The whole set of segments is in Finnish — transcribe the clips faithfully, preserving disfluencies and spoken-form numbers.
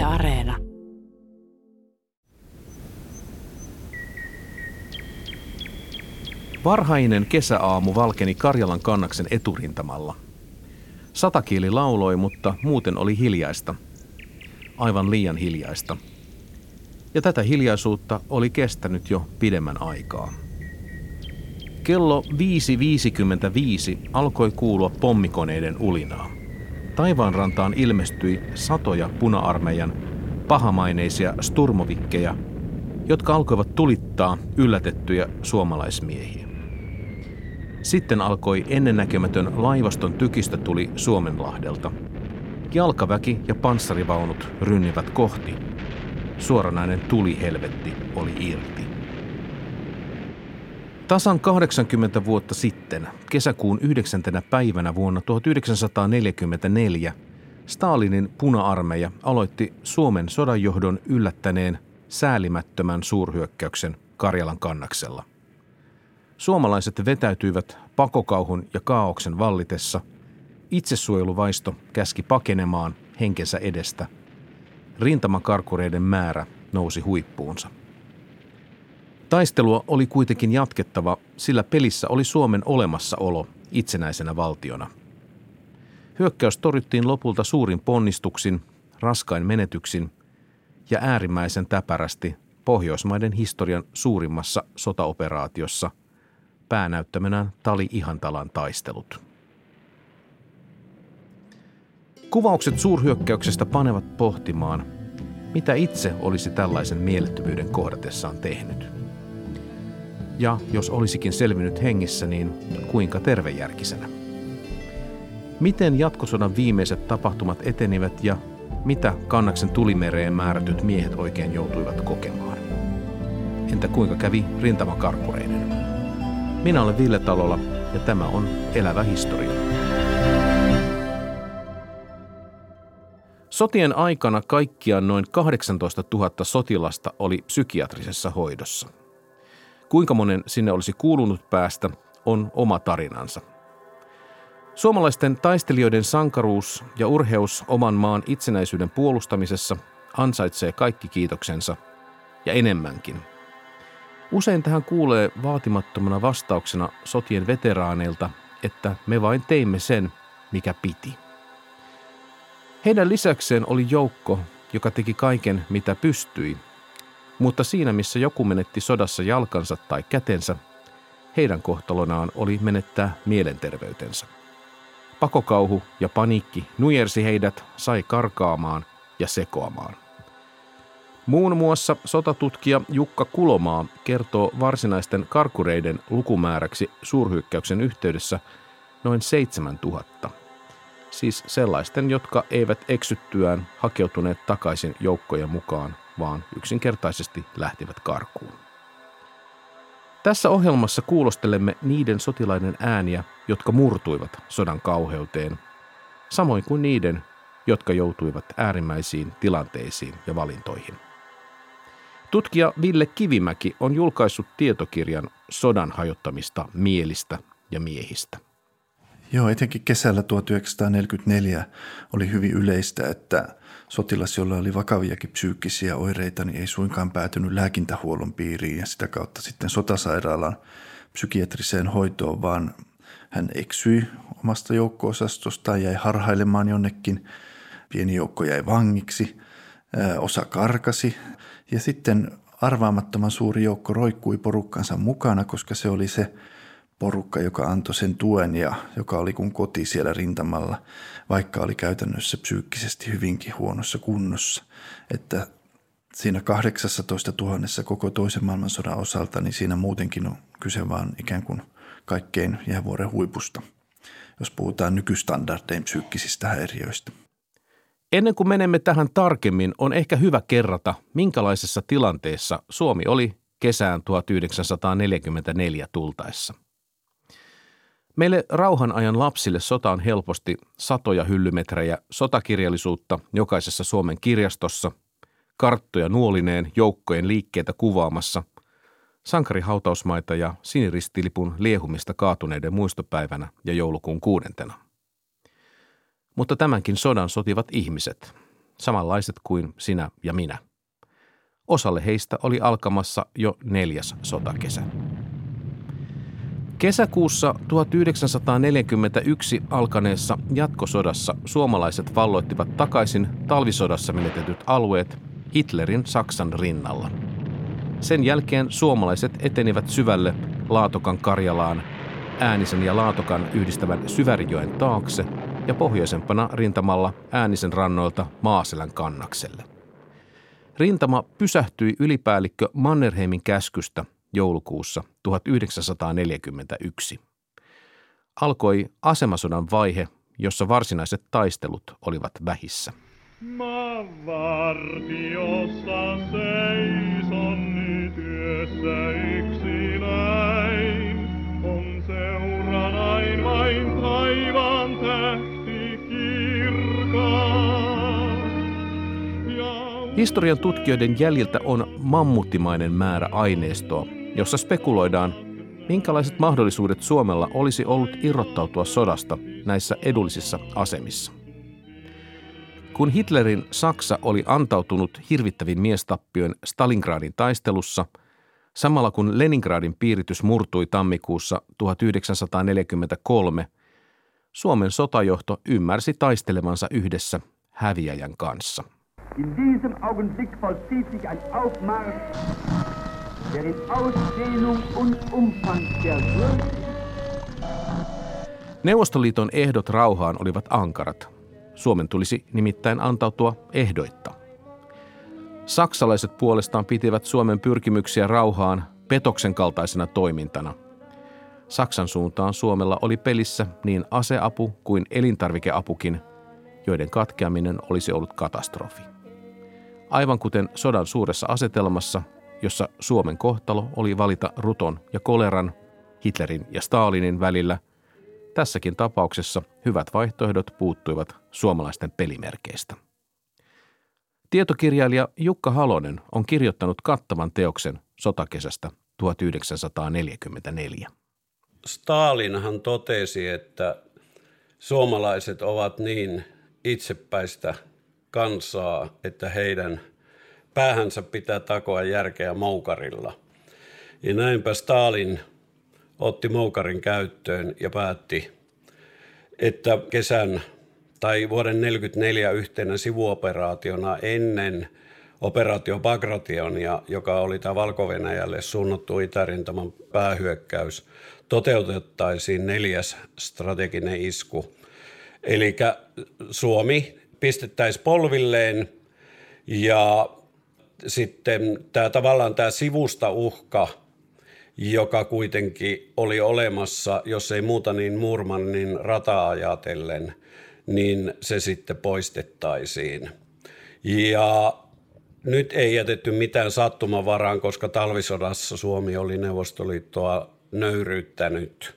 Areena. Varhainen kesäaamu valkeni Karjalan kannaksen eturintamalla. Satakieli lauloi, mutta muuten oli hiljaista. Aivan liian hiljaista. Ja tätä hiljaisuutta oli kestänyt jo pidemmän aikaa. Kello viisi viisikymmentäviisi alkoi kuulua pommikoneiden ulinaa. Taivaanrantaan ilmestyi satoja puna-armeijan pahamaineisia sturmovikkeja, jotka alkoivat tulittaa yllätettyjä suomalaismiehiä. Sitten alkoi ennennäkemätön laivaston tykistötuli Suomenlahdelta. Jalkaväki ja panssarivaunut rynnivät kohti. Suoranainen tulihelvetti oli irti. Tasan kahdeksankymmentä vuotta sitten, kesäkuun yhdeksäntenä päivänä vuonna tuhatyhdeksänsataaneljäkymmentäneljä, Stalinin puna-armeija aloitti Suomen sodanjohdon yllättäneen säälimättömän suurhyökkäyksen Karjalan kannaksella. Suomalaiset vetäytyivät pakokauhun ja kaaoksen vallitessa. Itsesuojeluvaisto käski pakenemaan henkensä edestä. Rintamakarkureiden määrä nousi huippuunsa. Taistelua oli kuitenkin jatkettava, sillä pelissä oli Suomen olemassaolo itsenäisenä valtiona. Hyökkäys torjuttiin lopulta suurin ponnistuksin, raskain menetyksin ja äärimmäisen täpärästi Pohjoismaiden historian suurimmassa sotaoperaatiossa, päänäyttämänään Tali-Ihantalan taistelut. Kuvaukset suurhyökkäyksestä panevat pohtimaan, mitä itse olisi tällaisen mielettömyyden kohdatessaan tehnyt. Ja jos olisikin selvinnyt hengissä, niin kuinka tervejärkisenä? Miten jatkosodan viimeiset tapahtumat etenivät ja mitä kannaksen tulimereen määrätyt miehet oikein joutuivat kokemaan? Entä kuinka kävi rintamakarkkureiden? Minä olen Ville Talola ja tämä on Elävä historia. Sotien aikana kaikkiaan noin kahdeksantoistatuhatta sotilasta oli psykiatrisessa hoidossa. Kuinka monen sinne olisi kuulunut päästä, on oma tarinansa. Suomalaisten taistelijoiden sankaruus ja urheus oman maan itsenäisyyden puolustamisessa ansaitsee kaikki kiitoksensa ja enemmänkin. Usein tähän kuulee vaatimattomana vastauksena sotien veteraaneilta, että me vain teimme sen, mikä piti. Heidän lisäkseen oli joukko, joka teki kaiken, mitä pystyi, mutta siinä, missä joku menetti sodassa jalkansa tai kätensä, heidän kohtalonaan oli menettää mielenterveytensä. Pakokauhu ja paniikki nujersi heidät, sai karkaamaan ja sekoamaan. Muun muassa sotatutkija Jukka Kulomaa kertoo varsinaisten karkureiden lukumääräksi suurhyökkäyksen yhteydessä noin seitsemäntuhatta. Siis sellaisten, jotka eivät eksyttyään hakeutuneet takaisin joukkojen mukaan, vaan yksinkertaisesti lähtivät karkuun. Tässä ohjelmassa kuulostelemme niiden sotilaiden ääniä, jotka murtuivat sodan kauheuteen, samoin kuin niiden, jotka joutuivat äärimmäisiin tilanteisiin ja valintoihin. Tutkija Ville Kivimäki on julkaissut tietokirjan sodan hajottamista mielistä ja miehistä. Joo, etenkin kesällä tuhatyhdeksänsataaneljäkymmentäneljä oli hyvin yleistä, että sotilas, jolla oli vakaviakin psyykkisiä oireita, niin ei suinkaan päätynyt lääkintähuollon piiriin ja sitä kautta sitten sotasairaalan psykiatriseen hoitoon, vaan hän eksyi omasta joukko-osastostaan, jäi harhailemaan jonnekin, pieni joukko jäi vangiksi, osa karkasi ja sitten arvaamattoman suuri joukko roikkui porukkansa mukana, koska se oli se porukka, joka antoi sen tuen ja joka oli kuin koti siellä rintamalla, vaikka oli käytännössä psyykkisesti hyvinkin huonossa kunnossa. Että siinä kahdeksastatoista tuhannessa koko toisen maailmansodan osalta, niin siinä muutenkin on kyse vaan ikään kuin kaikkein jäävuoren huipusta, jos puhutaan nykystandardein psyykkisistä häiriöistä. Ennen kuin menemme tähän tarkemmin, on ehkä hyvä kerrata, minkälaisessa tilanteessa Suomi oli kesään tuhatyhdeksänsataaneljäkymmentäneljä tultaessa. Meille rauhanajan lapsille sota on helposti satoja hyllymetrejä sotakirjallisuutta jokaisessa Suomen kirjastossa, karttoja nuolineen joukkojen liikkeitä kuvaamassa, sankarihautausmaita ja siniristilipun liehumista kaatuneiden muistopäivänä ja joulukuun kuudentena. Mutta tämänkin sodan sotivat ihmiset, samanlaiset kuin sinä ja minä. Osalle heistä oli alkamassa jo neljäs sotakesä. Kesäkuussa tuhatyhdeksänsataaneljäkymmentäyksi alkaneessa jatkosodassa suomalaiset valloittivat takaisin talvisodassa menetetyt alueet Hitlerin Saksan rinnalla. Sen jälkeen suomalaiset etenivät syvälle Laatokan Karjalaan, Äänisen ja Laatokan yhdistävän Syvärijoen taakse ja pohjoisempana rintamalla Äänisen rannoilta Maaselän kannakselle. Rintama pysähtyi ylipäällikkö Mannerheimin käskystä joulukuussa tuhatyhdeksänsataaneljäkymmentäyksi. Alkoi asemasodan vaihe, jossa varsinaiset taistelut olivat vähissä. Mä vartiossa seison nyt yössä yksinäin. On seuranain vain taivaan tähti kirkas. Historian tutkijoiden jäljiltä on mammuttimainen määrä aineistoa, jossa spekuloidaan, minkälaiset mahdollisuudet Suomella olisi ollut irrottautua sodasta näissä edullisissa asemissa. Kun Hitlerin Saksa oli antautunut hirvittävin miestappioin Stalingradin taistelussa, samalla kun Leningradin piiritys murtui tammikuussa tuhatyhdeksänsataaneljäkymmentäkolme, Suomen sotajohto ymmärsi taistelevansa yhdessä häviäjän kanssa. In diesem Augenblick vollzieht sich ein Aufmarsch, der in Ausdehnung und Umfang der Würde. Neuvostoliiton ehdot rauhaan olivat ankarat. Suomen tulisi nimittäin antautua ehdoitta. Saksalaiset puolestaan pitivät Suomen pyrkimyksiä rauhaan petoksen kaltaisena toimintana. Saksan suuntaan Suomella oli pelissä niin aseapu kuin elintarvikeapukin, joiden katkeaminen olisi ollut katastrofi. Aivan kuten sodan suuressa asetelmassa, jossa Suomen kohtalo oli valita ruton ja koleran, Hitlerin ja Stalinin välillä, tässäkin tapauksessa hyvät vaihtoehdot puuttuivat suomalaisten pelimerkeistä. Tietokirjailija Jukka Halonen on kirjoittanut kattavan teoksen sotakesästä tuhatyhdeksänsataaneljäkymmentäneljä. Stalinhan totesi, että suomalaiset ovat niin itsepäistä kansaa, että heidän päähänsä pitää takoa järkeä moukarilla. Ja näinpä Stalin otti moukarin käyttöön ja päätti, että kesän tai vuoden tuhatyhdeksänsataaneljäkymmentäneljä yhtenä sivuoperaationa ennen operaatio Bagrationia, joka oli tämä Valko-Venäjälle suunnattu itärintaman päähyökkäys, toteutettaisiin neljäs strateginen isku. Eli Suomi pistettäisiin polvilleen ja sitten tämä tavallaan tämä sivusta uhka, joka kuitenkin oli olemassa, jos ei muuta niin Murmannin rataa ajatellen, niin se sitten poistettaisiin. Ja nyt ei jätetty mitään sattumavaraan, koska talvisodassa Suomi oli Neuvostoliittoa nöyryyttänyt,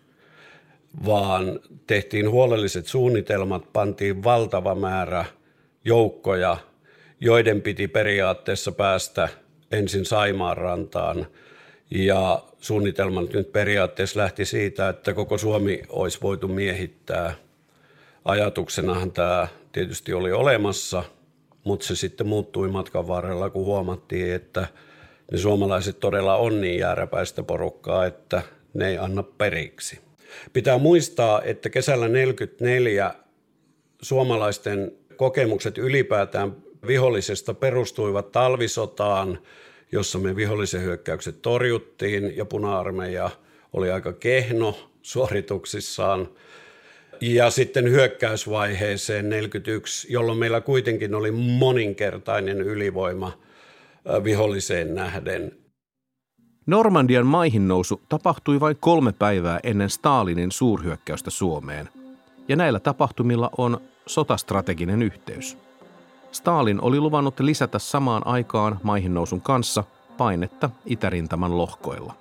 vaan tehtiin huolelliset suunnitelmat, pantiin valtava määrä joukkoja, joiden piti periaatteessa päästä ensin Saimaanrantaan. Ja suunnitelmat nyt periaatteessa lähti siitä, että koko Suomi olisi voitu miehittää. Ajatuksenahan tämä tietysti oli olemassa, mutta se sitten muuttui matkan varrella, kun huomattiin, että ne suomalaiset todella on niin jääräpäistä porukkaa, että ne ei anna periksi. Pitää muistaa, että kesällä tuhatyhdeksänsataaneljäkymmentäneljä suomalaisten kokemukset ylipäätään vihollisesta perustuivat talvisotaan, jossa me vihollisen hyökkäykset torjuttiin ja Puna-armeija oli aika kehno suorituksissaan. Ja sitten hyökkäysvaiheeseen neljäkymmentäyksi, jolloin meillä kuitenkin oli moninkertainen ylivoima viholliseen nähden. Normandian maihinnousu tapahtui vain kolme päivää ennen Stalinin suurhyökkäystä Suomeen, ja näillä tapahtumilla on sotastrateginen yhteys. Stalin oli luvannut lisätä samaan aikaan maihinnousun kanssa painetta itärintaman lohkoilla.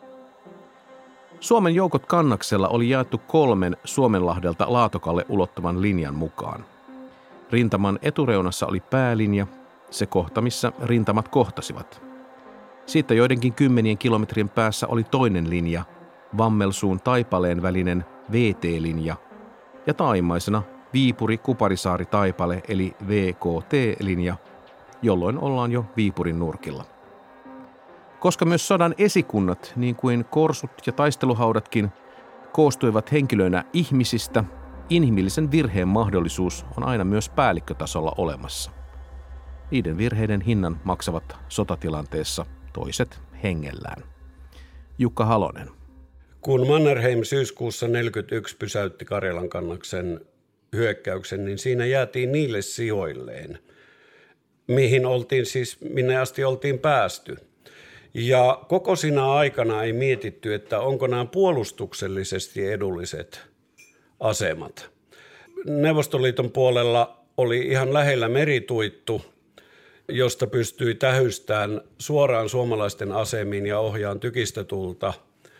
Suomen joukot kannaksella oli jaettu kolmen Suomenlahdelta Laatokalle ulottuvan linjan mukaan. Rintaman etureunassa oli päälinja, se kohta, missä rintamat kohtasivat. Siitä joidenkin kymmenien kilometrien päässä oli toinen linja, Vammelsuun Taipaleen välinen V T-linja, ja taimaisena Viipuri-Kuparisaari-Taipale eli V K T-linja, jolloin ollaan jo Viipurin nurkilla. Koska myös sodan esikunnat, niin kuin korsut ja taisteluhaudatkin, koostuivat henkilöinä ihmisistä, inhimillisen virheen mahdollisuus on aina myös päällikkötasolla olemassa. Niiden virheiden hinnan maksavat sotatilanteessa toiset hengellään. Jukka Halonen. Kun Mannerheim syyskuussa neljäkymmentäyksi pysäytti Karjalan-Kannaksen hyökkäyksen, niin siinä jäätiin niille sijoilleen, mihin oltiin siis, minne asti oltiin päästy. Ja koko siinä aikana ei mietitty, että onko nämä puolustuksellisesti edulliset asemat. Neuvostoliiton puolella oli ihan lähellä merituittu, josta pystyi tähystämään suoraan suomalaisten asemiin ja ohjaan tykistötulta.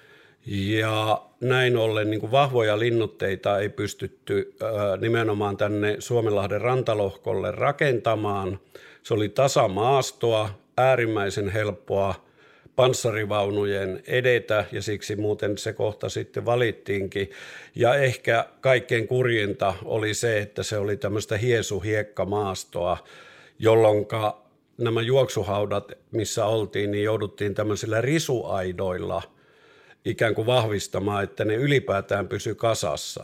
Ja näin ollen niin kuin vahvoja linnutteita ei pystytty ää, nimenomaan tänne Suomenlahden rantalohkolle rakentamaan. Se oli tasamaastoa, äärimmäisen helppoa panssarivaunujen edetä ja siksi muuten se kohta sitten valittiinkin. Ja ehkä kaikkein kurjinta oli se, että se oli tämmöistä hiesu-hiekkamaastoa, jolloin nämä juoksuhaudat, missä oltiin, niin jouduttiin tämmöisillä risuaidoilla ikään kuin vahvistamaan, että ne ylipäätään pysy kasassa.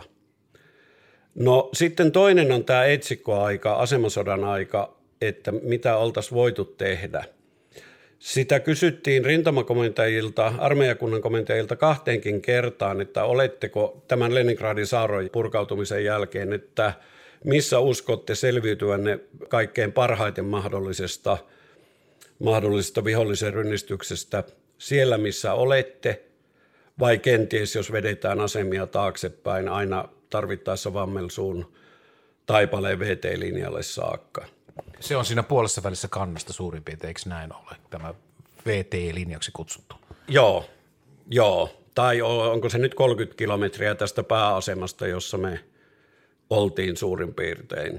No sitten toinen on tämä etsikkoaika, asemasodan aika, että mitä oltaisiin voitu tehdä. Sitä kysyttiin rintamakomentajilta, armeijakunnan komentajilta kahteenkin kertaan, että oletteko tämän Leningradin saarron purkautumisen jälkeen, että missä uskotte selviytyvänne kaikkein parhaiten mahdollisesta, mahdollisesta vihollisen rynnistyksestä siellä, missä olette, vai kenties, jos vedetään asemia taaksepäin aina tarvittaessa Vammelsuun Taipaleen V T-linjalle saakka. Se on siinä puolessa välissä kannasta suurin piirtein, eikö näin ole, tämä V T-linjaksi kutsuttu? Joo, joo. Tai onko se nyt kolmekymmentä kilometriä tästä pääasemasta, jossa me oltiin suurin piirtein.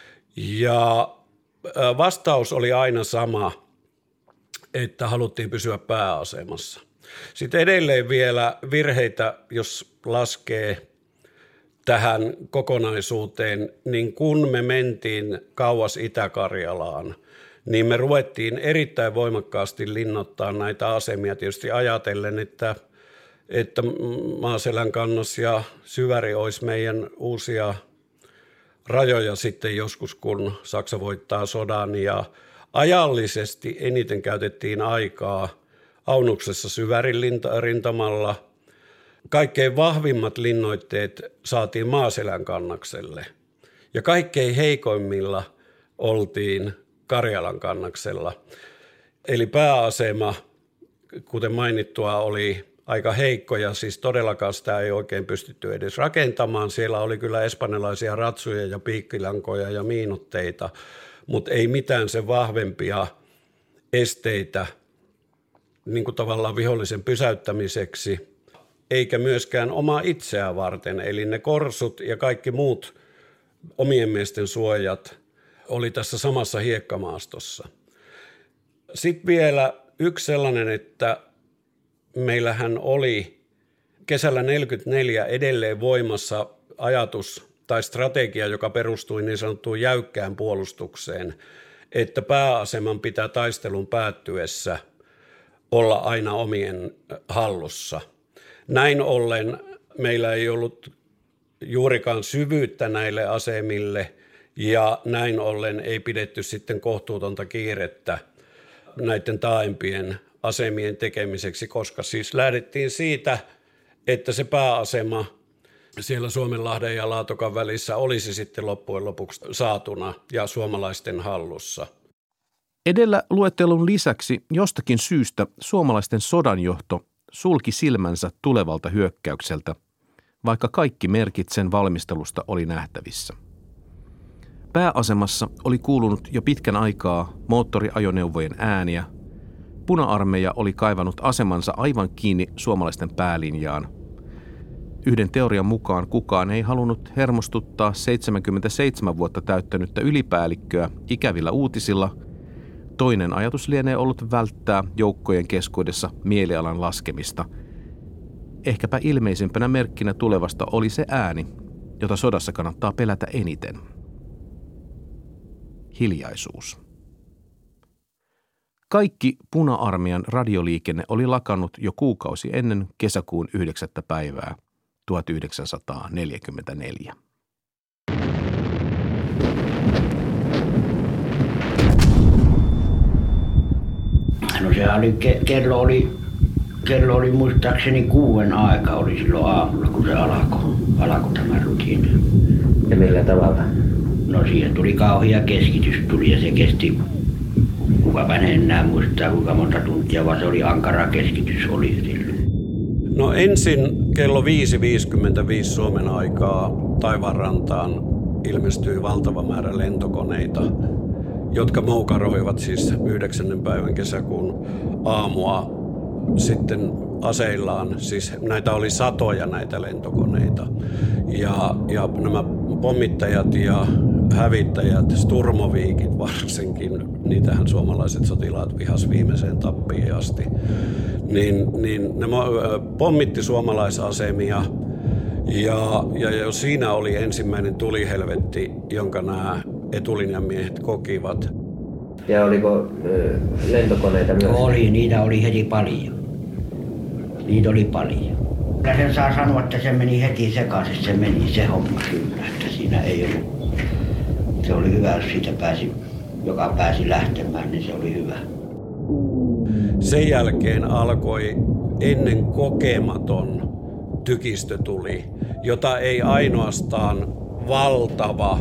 Ja vastaus oli aina sama, että haluttiin pysyä pääasemassa. Sitten edelleen vielä virheitä, jos laskee tähän kokonaisuuteen, niin kun me mentiin kauas Itä-Karjalaan, niin me ruvettiin erittäin voimakkaasti linnoittaa näitä asemia tietysti ajatellen, että, että Maaselänkannas ja Syväri olisi meidän uusia rajoja sitten joskus, kun Saksa voittaa sodan, ja ajallisesti eniten käytettiin aikaa Aunuksessa Syvärin rintamalla. Kaikkein vahvimmat linnoitteet saatiin Maaselänkannakselle ja kaikkein heikoimmilla oltiin Karjalankannaksella. Eli pääasema, kuten mainittua, oli aika heikko ja siis todellakaan sitä ei oikein pystytty edes rakentamaan. Siellä oli kyllä espanjalaisia ratsuja ja piikkilankoja ja miinutteita, mutta ei mitään sen vahvempia esteitä niin kuin tavallaan vihollisen pysäyttämiseksi, eikä myöskään omaa itseään varten. Eli ne korsut ja kaikki muut omien miesten suojat oli tässä samassa hiekkamaastossa. Sitten vielä yksi sellainen, että meillähän oli kesällä neljäkymmentäneljä edelleen voimassa ajatus tai strategia, joka perustui niin sanottuun jäykkään puolustukseen, että pääaseman pitää taistelun päättyessä olla aina omien hallussa. Näin ollen meillä ei ollut juurikaan syvyyttä näille asemille ja näin ollen ei pidetty sitten kohtuutonta kiirettä näiden taaempien asemien tekemiseksi, koska siis lähdettiin siitä, että se pääasema siellä Suomenlahden ja Laatokan välissä olisi sitten loppujen lopuksi saatuna ja suomalaisten hallussa. Edellä luettelun lisäksi jostakin syystä suomalaisten sodanjohto sulki silmänsä tulevalta hyökkäykseltä, vaikka kaikki merkit sen valmistelusta oli nähtävissä. Pääasemassa oli kuulunut jo pitkän aikaa moottoriajoneuvojen ääniä. Puna-armeija oli kaivannut asemansa aivan kiinni suomalaisten päälinjaan. Yhden teorian mukaan kukaan ei halunnut hermostuttaa seitsemänkymmentäseitsemän vuotta täyttänyttä ylipäällikköä ikävillä uutisilla. Toinen ajatus lienee ollut välttää joukkojen keskuudessa mielialan laskemista. Ehkäpä ilmeisimpänä merkkinä tulevasta oli se ääni, jota sodassa kannattaa pelätä eniten. Hiljaisuus. Kaikki puna-armeijan radioliikenne oli lakannut jo kuukausi ennen kesäkuun yhdeksättä päivää tuhatyhdeksänsataaneljäkymmentäneljä. No sehän oli, kello oli, kello oli muistaakseni kuuden aika oli silloin aamulla, kun se alkoi, alkoi tämä rutiina. Ja millä tavalla? No siihen tuli kauhea keskitys tuli ja se kesti, kukapa en enää muistaa kuinka monta tuntia, vaan se oli ankara keskitys oli silloin. No ensin kello viisi viisikymmentäviisi Suomen aikaa taivaanrantaan ilmestyi valtava määrä lentokoneita, jotka moukaroivat siis yhdeksännen päivän kesäkuun aamua sitten aseillaan. Siis näitä oli satoja näitä lentokoneita. Ja, ja nämä pommittajat ja hävittäjät, Sturmoviikit varsinkin, niitähän suomalaiset sotilaat vihas viimeiseen tappiin asti, niin, niin ne pommitti suomalaisasemia. Ja, ja, ja siinä oli ensimmäinen tulihelvetti, jonka nämä etulinjan miehet kokivat. Ja oliko ö, lentokoneita myös? Oli, niitä oli heti paljon. Niitä oli paljon. Kyllä sen saa sanoa, että se meni heti sekaisin, se meni se homma kyllä, että siinä ei ollut. Se oli hyvä, jos siitä pääsi, joka pääsi lähtemään, niin se oli hyvä. Sen jälkeen alkoi ennen kokematon tykistötuli, jota ei ainoastaan valtava,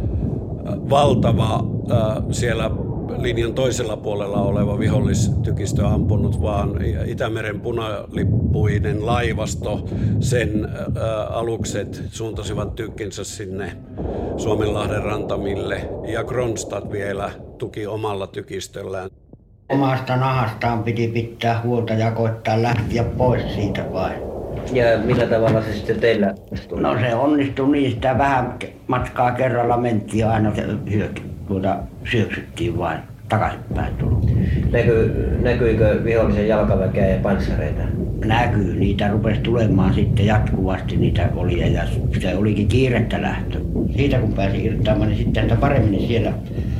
valtava äh, siellä linjan toisella puolella oleva vihollistykistö ampunut, vaan Itämeren punalippuinen laivasto, sen äh, alukset suuntasivat tykkinsä sinne Suomenlahden rantamille ja Kronstadt vielä tuki omalla tykistöllään. Omasta nahastaan piti pitää huolta ja koittaa lähteä pois siitä vain. Ja millä tavalla se sitten teillä tuli? No se onnistui niin, sitä vähän matkaa kerralla mentiin aina, se hyök, tuota, syöksyttiin vain takaisinpäin tullut. Näky, näkyykö vihollisen jalkaväkeä ja panssareita? Näkyy, niitä rupesi tulemaan sitten jatkuvasti niitä oli ja se olikin kiirettä lähtö. Siitä kun pääsi irtaamaan, niin sitten että paremmin siellä,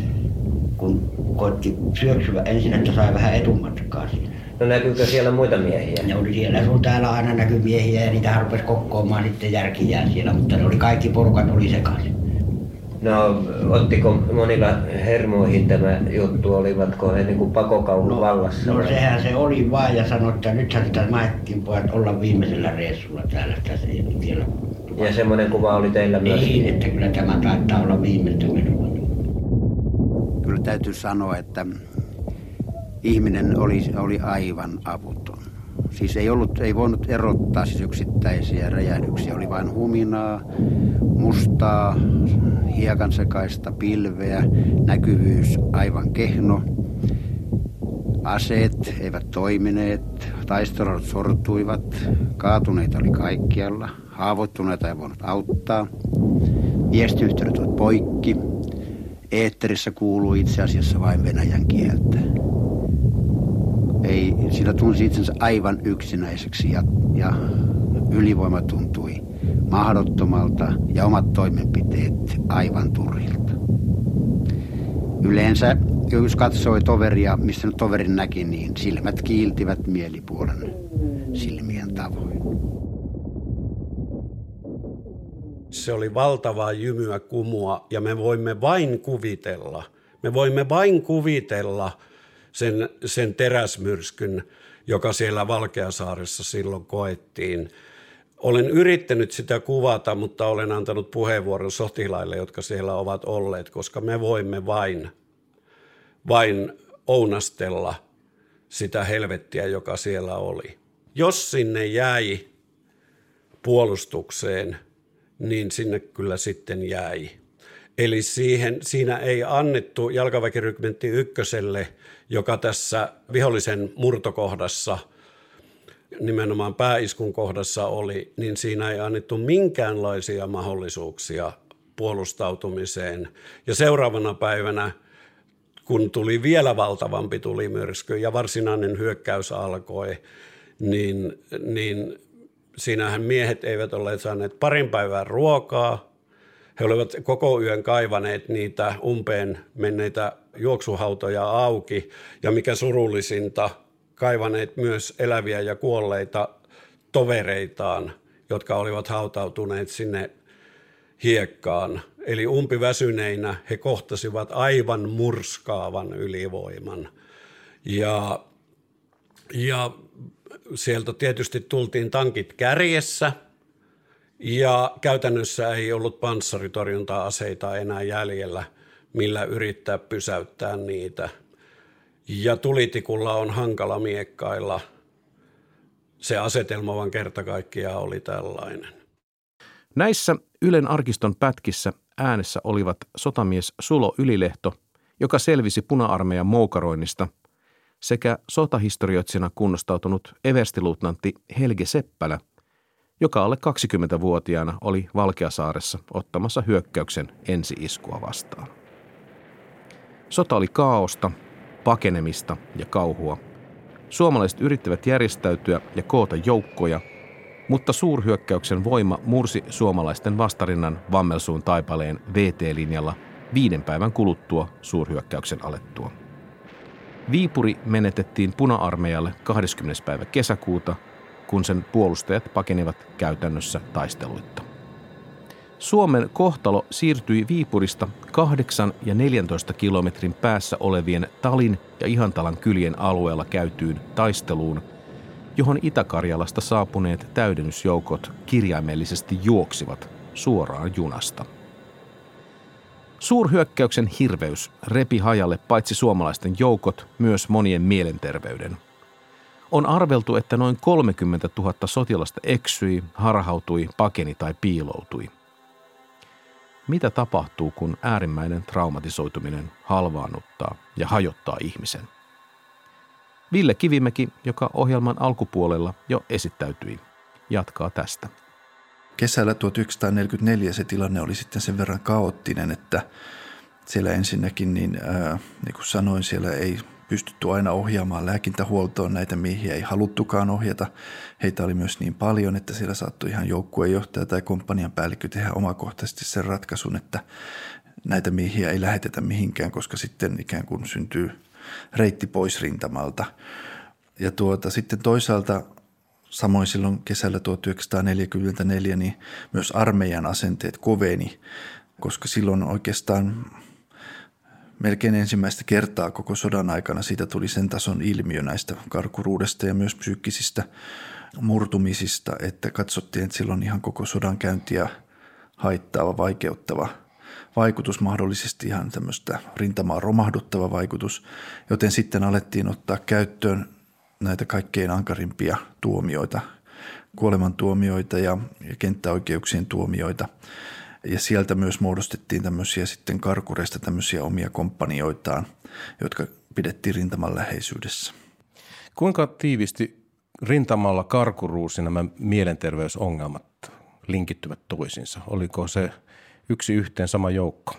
kun koitti syöksyä ensin, että sai vähän etumatkaa siinä. No näkyykö siellä muita miehiä? Ne oli siellä, sun täällä aina näkyi miehiä ja niitä rupesi kokoamaan sitten järkiään siellä, mutta ne oli kaikki porukat oli sekaisin. No ottiko monilla hermoihin tämä juttu, olivatko he niin kuin pakokauhun no, vallassa? No vai? Sehän se oli vain ja sanoi, että nythän sitä maettiin pojat olla viimeisellä reissulla täällä tässä siellä. Ja semmoinen kuva oli teillä myös? Niin, että kyllä tämä taittaa olla viimeistä menoa. Kyllä täytyy sanoa, että ihminen oli, oli aivan avuton. Siis ei, ollut, ei voinut erottaa siis yksittäisiä räjähdyksiä, oli vain huminaa, mustaa, hiekansekaista pilveä, näkyvyys aivan kehno. Aseet eivät toimineet, taistelut sortuivat, kaatuneita oli kaikkialla, haavoittuneita ei voinut auttaa, viestiyhteydet olivat poikki, eetterissä kuuluu itse asiassa vain venäjän kieltä. Ei, sillä tunsi itsensä aivan yksinäiseksi ja, ja ylivoima tuntui mahdottomalta ja omat toimenpiteet aivan turhilta. Yleensä, jos katsoi toveria, missä toverin näki, niin silmät kiiltivät mielipuolen silmien tavoin. Se oli valtavaa jymyä kumua ja me voimme vain kuvitella, me voimme vain kuvitella sen, sen teräsmyrskyn, joka siellä Valkeasaaressa silloin koettiin. Olen yrittänyt sitä kuvata, mutta olen antanut puheenvuoron sotilaille, jotka siellä ovat olleet, koska me voimme vain, vain ounastella sitä helvettiä, joka siellä oli. Jos sinne jäi puolustukseen, niin sinne kyllä sitten jäi. Eli siihen, siinä ei annettu jalkaväkirykmentti ykköselle, joka tässä vihollisen murtokohdassa, nimenomaan pääiskun kohdassa oli, niin siinä ei annettu minkäänlaisia mahdollisuuksia puolustautumiseen. Ja seuraavana päivänä, kun tuli vielä valtavampi tulimyrsky ja varsinainen hyökkäys alkoi, niin, niin siinähän miehet eivät olleet saaneet parin päivän ruokaa, He olivat koko yön kaivaneet niitä umpeen menneitä juoksuhautoja auki ja mikä surullisinta, kaivaneet myös eläviä ja kuolleita tovereitaan, jotka olivat hautautuneet sinne hiekkaan. Eli umpiväsyneinä he kohtasivat aivan murskaavan ylivoiman. Ja, ja sieltä tietysti tultiin tankit kärjessä ja käytännössä ei ollut panssaritorjunta-aseita enää jäljellä, millä yrittää pysäyttää niitä. Ja tulitikulla on hankala miekkailla. Se asetelma vaan kerta kaikkiaan oli tällainen. Näissä Ylen arkiston pätkissä äänessä olivat sotamies Sulo Ylilehto, joka selvisi puna-armeijan moukaroinnista, sekä sotahistorioitsijana kunnostautunut everstiluutnantti Helge Seppälä, joka alle kaksikymmentävuotiaana oli Valkeasaaressa ottamassa hyökkäyksen ensi-iskua vastaan. Sota oli kaaosta, pakenemista ja kauhua. Suomalaiset yrittivät järjestäytyä ja koota joukkoja, mutta suurhyökkäyksen voima mursi suomalaisten vastarinnan Vammelsuun taipaleen V T-linjalla viiden päivän kuluttua suurhyökkäyksen alettua. Viipuri menetettiin puna-armeijalle kahdeskymmenes päivä kesäkuuta, kun sen puolustajat pakenivat käytännössä taisteluitta. Suomen kohtalo siirtyi Viipurista kahdeksan ja neljäntoista kilometrin päässä olevien Talin ja Ihantalan kylien alueella käytyyn taisteluun, johon Itä-Karjalasta saapuneet täydennysjoukot kirjaimellisesti juoksivat suoraan junasta. Suurhyökkäyksen hirveys repi hajalle paitsi suomalaisten joukot, myös monien mielenterveyden. On arveltu, että noin kolmekymmentätuhatta sotilasta eksyi, harhautui, pakeni tai piiloutui. Mitä tapahtuu, kun äärimmäinen traumatisoituminen halvaannuttaa ja hajottaa ihmisen? Ville Kivimäki, joka ohjelman alkupuolella jo esittäytyi, jatkaa tästä. Kesällä tuhatyhdeksänsataaneljäkymmentäneljä se tilanne oli sitten sen verran kaoottinen, että siellä ensinnäkin, niin, ää, niin kuin sanoin, siellä ei pystytty aina ohjaamaan lääkintähuoltoon. Näitä miehiä ei haluttukaan ohjata. Heitä oli myös niin paljon, että siellä saattoi ihan joukkueenjohtaja tai komppanian päällikkö tehdä omakohtaisesti sen ratkaisun, että näitä miehiä ei lähetetä mihinkään, koska sitten ikään kuin syntyy reitti pois rintamalta. Ja tuota, sitten toisaalta samoin silloin kesällä tuhatyhdeksänsataaneljäkymmentäneljä niin myös armeijan asenteet koveni, koska silloin oikeastaan melkein ensimmäistä kertaa koko sodan aikana siitä tuli sen tason ilmiö näistä karkuruudesta ja myös psyykkisistä murtumisista, että katsottiin, että silloin ihan koko sodan käyntiä haittaava, vaikeuttava vaikutus, mahdollisesti ihan tämmöistä rintamaa romahduttava vaikutus, joten sitten alettiin ottaa käyttöön näitä kaikkein ankarimpia tuomioita, kuolemantuomioita ja, ja kenttäoikeuksien tuomioita. Ja sieltä myös muodostettiin tämmöisiä sitten karkureista tämmöisiä omia komppanioitaan, jotka pidettiin rintaman läheisyydessä. Kuinka tiivisti rintamalla karkuruusi nämä mielenterveysongelmat linkittyvät toisiinsa? Oliko se yksi yhteen sama joukko?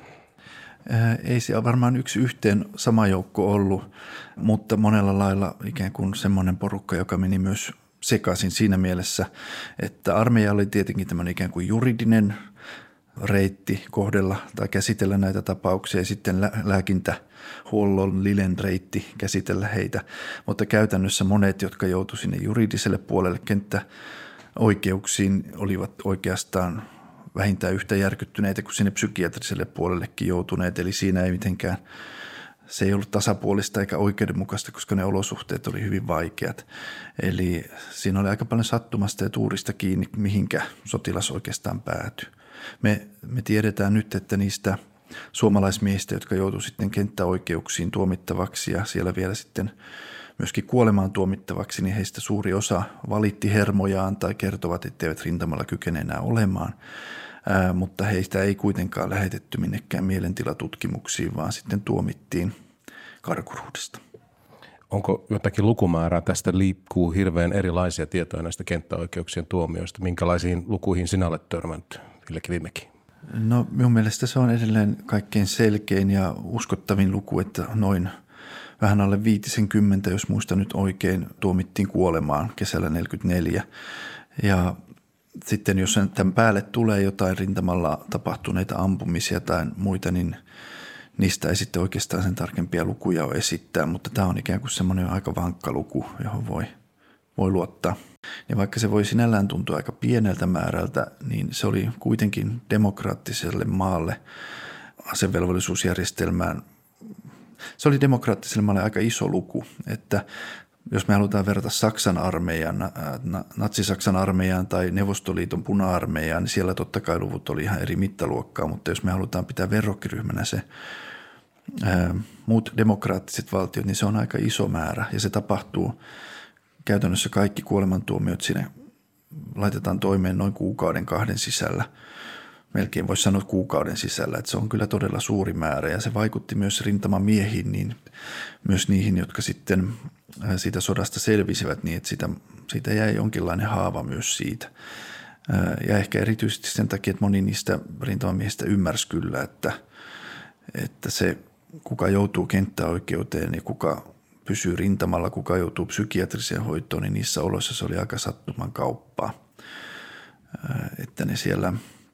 Ei se varmaan yksi yhteen sama joukko ollut, mutta monella lailla ikään kuin semmoinen porukka, joka meni myös sekaisin siinä mielessä, että armeija oli tietenkin tämmöinen ikään kuin juridinen reitti kohdella tai käsitellä näitä tapauksia ja sitten lä- lääkintähuollollinen reitti käsitellä heitä, mutta käytännössä monet, jotka joutuivat sinne juridiselle puolelle kenttäoikeuksiin, olivat oikeastaan vähintään yhtä järkyttyneitä kuin sinne psykiatriselle puolellekin joutuneet, eli siinä ei mitenkään, se ei ollut tasapuolista eikä oikeudenmukaista, koska ne olosuhteet oli hyvin vaikeat. Eli siinä oli aika paljon sattumasta ja tuurista kiinni, mihinkä sotilas oikeastaan päätyi. Me, me tiedetään nyt, että niistä suomalaismiehistä, jotka joutuivat sitten kenttäoikeuksiin tuomittavaksi ja siellä vielä sitten myöskin kuolemaan tuomittavaksi, niin heistä suuri osa valitti hermojaan tai kertovat, etteivät rintamalla kykene enää olemaan. Ää, mutta heistä ei kuitenkaan lähetetty minnekään mielentilatutkimuksiin, vaan sitten tuomittiin karkuruudesta. Onko jotakin lukumäärää? Tästä liikkuu hirveän erilaisia tietoja näistä kenttäoikeuksien tuomioista. Minkälaisiin lukuihin sinä olet törmännyt, Ville Kivimäki? No minun mielestä se on edelleen kaikkein selkein ja uskottavin luku, että noin vähän alle viitisenkymmentä, jos muistan nyt oikein, tuomittiin kuolemaan kesällä neljäkymmentäneljä. Ja sitten jos tämän päälle tulee jotain rintamalla tapahtuneita ampumisia tai muita, niin niistä ei sitten oikeastaan sen tarkempia lukuja ole esittää, mutta tämä on ikään kuin semmoinen aika vankka luku, johon voi, voi luottaa. Ja vaikka se voi sinällään tuntua aika pieneltä määrältä, niin se oli kuitenkin demokraattiselle maalle asevelvollisuusjärjestelmään. Se oli demokraattiselle maalle aika iso luku, että jos me halutaan verrata Saksan armeijan, natsi-Saksan armeijaan tai Neuvostoliiton puna-armeijaan, niin siellä totta kai luvut oli ihan eri mittaluokkaa, mutta jos me halutaan pitää verrokkiryhmänä se ää, muut demokraattiset valtiot, niin se on aika iso määrä ja se tapahtuu käytännössä kaikki kuolemantuomiot siinä laitetaan toimeen noin kuukauden kahden sisällä. Melkein voisi sanoa kuukauden sisällä, että se on kyllä todella suuri määrä ja se vaikutti myös rintamamiehiin, niin myös niihin, jotka sitten siitä sodasta selvisivät niin, että siitä, siitä jäi jonkinlainen haava myös siitä. Ja ehkä erityisesti sen takia, että moni niistä rintamamiehistä ymmärsi kyllä, että, että se kuka joutuu kenttäoikeuteen ja kuka pysyy rintamalla, kuka joutuu psykiatriseen hoitoon, niin niissä oloissa se oli aika sattuman kauppaa, että ne siellä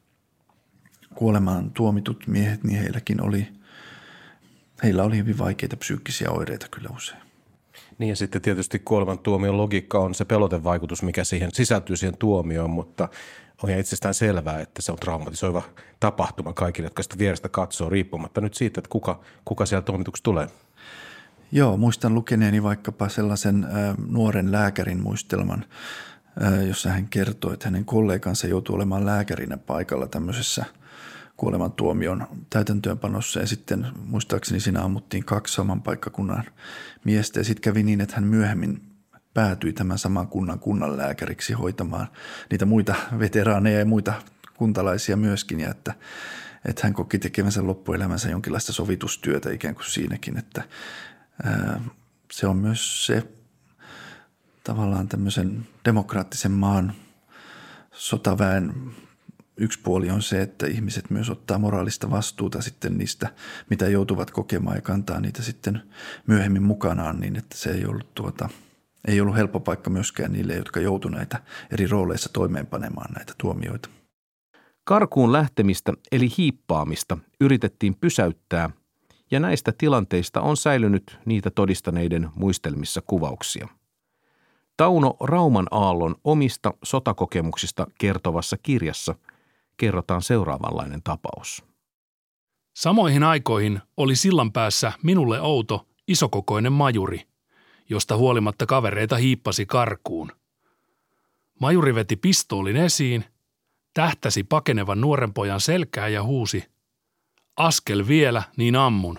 kuolemaan tuomitut miehet, niin heilläkin oli, heillä oli hyvin vaikeita psyykkisiä oireita kyllä usein. Niin ja sitten tietysti kuolemantuomion logiikka on se pelotevaikutus, mikä siihen sisältyy siihen tuomioon, mutta on ihan itsestään selvää, että se on traumatisoiva tapahtuma kaikille, jotka sitä vierestä katsoo riippumatta nyt siitä, että kuka, kuka siellä tuomituksi tulee. Joo, muistan lukeneeni vaikkapa sellaisen ä, nuoren lääkärin muistelman, ä, jossa hän kertoi, että hänen kollegansa joutui olemaan lääkärinä paikalla tämmöisessä kuolemantuomion täytäntöönpanossa ja sitten muistaakseni siinä ammuttiin kaksi saman paikkakunnan miestä ja sitten kävi niin, että hän myöhemmin päätyi tämän saman kunnan kunnanlääkäriksi hoitamaan niitä muita veteraaneja ja muita kuntalaisia myöskin ja että, että hän koki tekemänsä loppuelämänsä jonkinlaista sovitustyötä ikään kuin siinäkin, että ää, se on myös se tavallaan tämmöisen demokraattisen maan sotaväen yksi puoli on se, että ihmiset myös ottaa moraalista vastuuta sitten niistä, mitä joutuvat kokemaan ja kantaa niitä sitten myöhemmin mukanaan niin, että se ei ollut, tuota, ei ollut helppo paikka myöskään niille, jotka joutu näitä eri rooleissa toimeenpanemaan näitä tuomioita. Karkuun lähtemistä eli hiippaamista yritettiin pysäyttää ja näistä tilanteista on säilynyt niitä todistaneiden muistelmissa kuvauksia. Tauno Rauman Aallon omista sotakokemuksista kertovassa kirjassa kerrotaan seuraavanlainen tapaus. Samoihin aikoihin oli sillan päässä minulle outo, isokokoinen majuri, josta huolimatta kavereita hiippasi karkuun. Majuri veti pistoolin esiin, tähtäsi pakenevan nuoren pojan selkää ja huusi, askel vielä, niin ammun.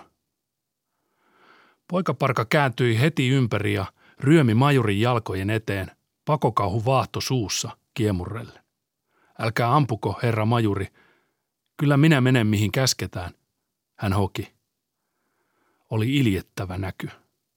Poikaparka kääntyi heti ympäri ja ryömi majurin jalkojen eteen, pakokauhu vaahto suussa kiemurrelle. Älkää ampuko, herra majuri, kyllä minä menen mihin käsketään, hän hoki. Oli iljettävä näky.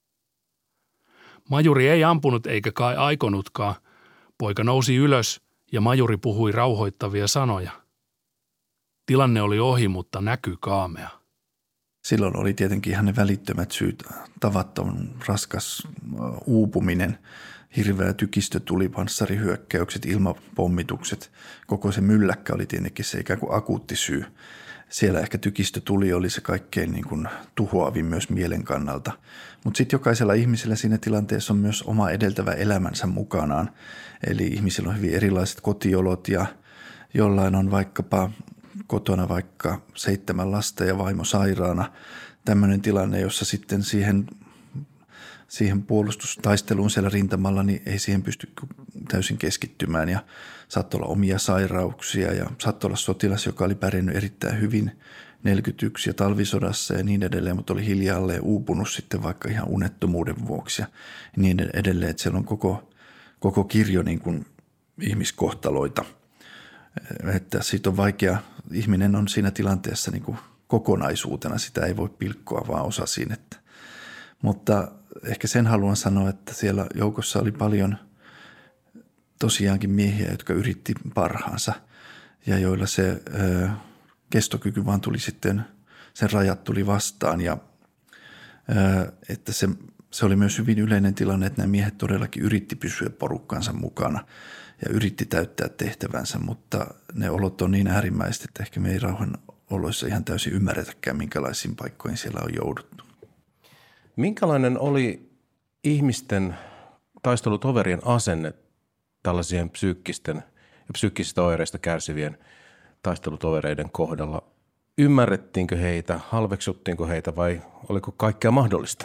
Majuri ei ampunut eikä kai aikonutkaan. Poika nousi ylös ja majuri puhui rauhoittavia sanoja. Tilanne oli ohi, mutta näky kaamea. Silloin oli tietenkin ihan ne välittömät syyt, tavattoman raskas uupuminen, hirveä tykistö, tulipanssarihyökkäykset, ilmapommitukset. Koko se mylläkkä oli tietenkin se ikään kuin akuutti syy. Siellä ehkä tykistötuli oli se kaikkein niin kuin tuhoavin myös mielen kannalta. Mutta sitten jokaisella ihmisellä siinä tilanteessa on myös oma edeltävä elämänsä mukanaan. Eli ihmisillä on hyvin erilaiset kotiolot ja jollain on vaikkapa kotona vaikka seitsemän lasta ja vaimo sairaana. Tämmöinen tilanne, jossa sitten siihen, siihen puolustustaisteluun siellä rintamalla, niin ei siihen pysty täysin keskittymään. Ja saattoi olla omia sairauksia ja saattoi olla sotilas, joka oli pärjännyt erittäin hyvin neljäkymmentäyksi ja talvisodassa ja niin edelleen, mutta oli hiljalleen uupunut sitten vaikka ihan unettomuuden vuoksi ja niin edelleen. Että siellä on koko, koko kirjo niin kuin ihmiskohtaloita. Että siitä on vaikea, ihminen on siinä tilanteessa niin kuin kokonaisuutena, sitä ei voi pilkkoa vaan osasiin. Että. Mutta ehkä sen haluan sanoa, että siellä joukossa oli paljon tosiaankin miehiä, jotka yritti parhaansa ja joilla se ö, kestokyky vaan tuli sitten, sen rajat tuli vastaan ja ö, että se se oli myös hyvin yleinen tilanne, että nämä miehet todellakin yritti pysyä porukkansa mukana ja yritti täyttää tehtävänsä, mutta ne olot on niin äärimmäiset, että ehkä me ei rauhan oloissa ihan täysin ymmärretäkään, minkälaisiin paikkoihin siellä on jouduttu. Minkälainen oli ihmisten taistelutoverien asenne tällaisien psyykkisten ja psyykkisistä oireista kärsivien taistelutovereiden kohdalla? Ymmärrettiinkö heitä, halveksuttiinko heitä vai oliko kaikkea mahdollista?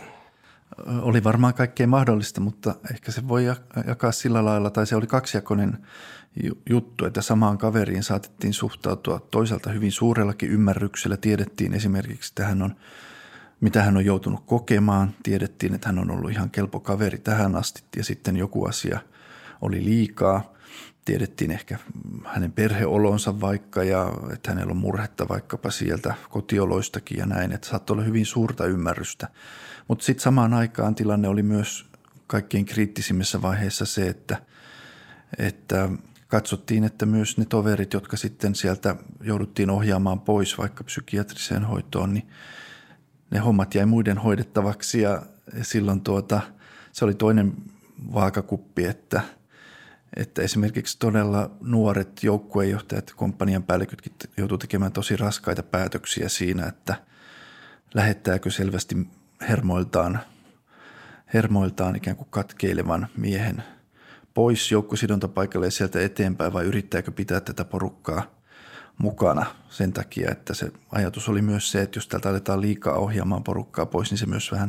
Oli varmaan kaikkea mahdollista, mutta ehkä se voi jakaa sillä lailla, tai se oli kaksijakoinen juttu, että samaan kaveriin saatettiin suhtautua toisaalta hyvin suurellakin ymmärryksellä. Tiedettiin esimerkiksi, että hän on, mitä hän on joutunut kokemaan. Tiedettiin, että hän on ollut ihan kelpo kaveri tähän asti ja sitten joku asia oli liikaa. Tiedettiin ehkä hänen perheolonsa vaikka ja että hänellä on murhetta vaikkapa sieltä kotioloistakin ja näin, että saattoi olla hyvin suurta ymmärrystä. Mutta sitten samaan aikaan tilanne oli myös kaikkein kriittisimmissä vaiheissa se, että, että katsottiin, että myös ne toverit, jotka sitten sieltä jouduttiin ohjaamaan pois vaikka psykiatriseen hoitoon, niin ne hommat jäi muiden hoidettavaksi ja silloin tuota, se oli toinen vaakakuppi, että Että esimerkiksi todella nuoret joukkueenjohtajat, komppanian päällikötkin joutuu tekemään tosi raskaita päätöksiä siinä, että lähettääkö selvästi hermoiltaan, hermoiltaan ikään kuin katkeilevan miehen pois joukkosidontapaikalle ja sieltä eteenpäin vai yrittääkö pitää tätä porukkaa mukana sen takia, että se ajatus oli myös se, että jos täältä aletaan liikaa ohjaamaan porukkaa pois, niin se myös vähän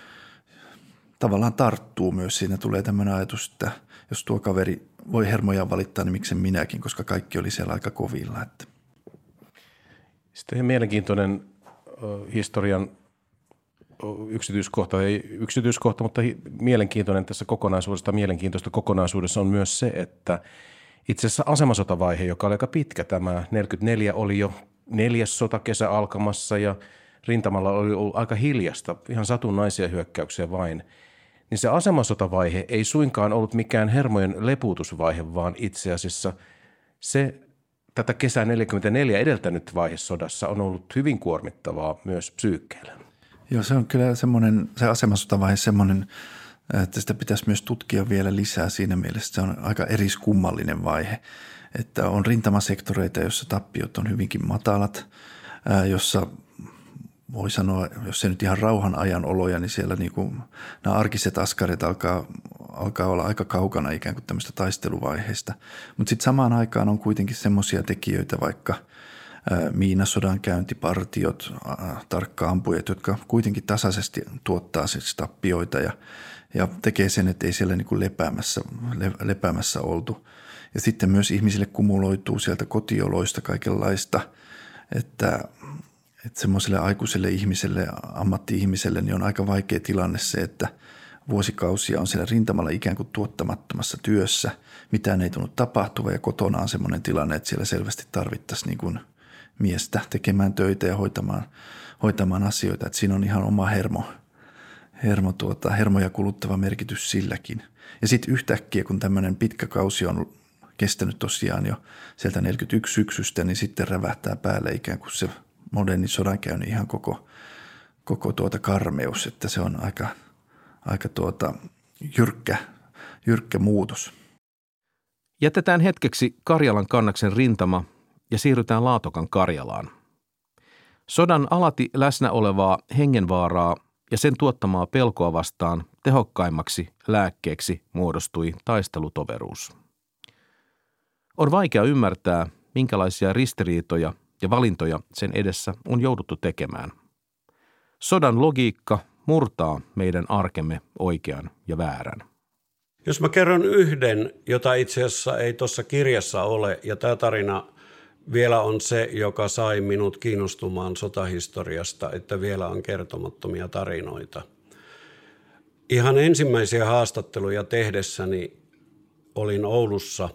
tavallaan tarttuu myös. Siinä tulee tämmöinen ajatus, että jos tuo kaveri voi hermojaan valittaa, niin miksen minäkin, koska kaikki oli siellä aika kovilla. Että. Sitten ihan mielenkiintoinen historian yksityiskohta, ei yksityiskohta, mutta mielenkiintoinen tässä kokonaisuudesta, mielenkiintoista kokonaisuudessa on myös se, että itse asiassa asemasotavaihe, joka oli aika pitkä, tämä neljäkymmentäneljä oli jo neljäs sotakesä alkamassa ja rintamalla oli ollut aika hiljasta, ihan satunnaisia hyökkäyksiä vain, niin se asemasotavaihe ei suinkaan ollut mikään hermojen lepuutusvaihe, vaan itse asiassa se tätä kesää neljäkymmentäneljä edeltänyt vaihe sodassa on ollut hyvin kuormittavaa myös psyykkeelle. Joo, se on kyllä semmoinen, se asemasotavaihe semmoinen, että sitä pitäisi myös tutkia vielä lisää siinä mielessä. Se on aika eriskummallinen vaihe, että on rintamasektoreita, joissa tappiot on hyvinkin matalat, jossa voi sanoa, jos se nyt ihan rauhan ajan oloja, niin siellä niin kuin nämä arkiset askarit alkaa, alkaa olla aika kaukana ikään kuin tämmöistä taisteluvaiheesta. Mutta sitten samaan aikaan on kuitenkin semmoisia tekijöitä, vaikka miinasodankäyntipartiot, tarkka-ampujat, jotka kuitenkin tasaisesti tuottaa siis tappioita ja, ja tekee sen, että ei siellä niin kuin lepäämässä, lepäämässä oltu. Ja sitten myös ihmisille kumuloituu sieltä kotioloista kaikenlaista, että Että semmoiselle aikuiselle ihmiselle, ammatti-ihmiselle, niin on aika vaikea tilanne se, että vuosikausia on siellä rintamalla ikään kuin tuottamattomassa työssä. Mitään ei tunnu tapahtuva ja kotona on semmoinen tilanne, että siellä selvästi tarvittaisiin niin kuin miestä tekemään töitä ja hoitamaan, hoitamaan asioita. Että siinä on ihan oma hermo, hermo tuota, hermoja kuluttava merkitys silläkin. Ja sitten yhtäkkiä, kun tämmöinen pitkä kausi on kestänyt tosiaan jo sieltä neljäkymmentäyksi syksystä, niin sitten rävähtää päälle ikään kuin se moderni sodankäynnin ihan koko, koko tuota karmeus, että se on aika, aika tuota jyrkkä, jyrkkä muutos. Jätetään hetkeksi Karjalan kannaksen rintama ja siirrytään Laatokan Karjalaan. Sodan alati läsnä olevaa hengenvaaraa ja sen tuottamaa pelkoa vastaan tehokkaimmaksi lääkkeeksi muodostui taistelutoveruus. On vaikea ymmärtää, minkälaisia ristiriitoja ja valintoja sen edessä on jouduttu tekemään. Sodan logiikka murtaa meidän arkemme oikean ja väärän. Jos mä kerron yhden, jota itse asiassa ei tuossa kirjassa ole, ja tämä tarina vielä on se, joka sai minut kiinnostumaan sotahistoriasta, että vielä on kertomattomia tarinoita. Ihan ensimmäisiä haastatteluja tehdessäni olin Oulussa,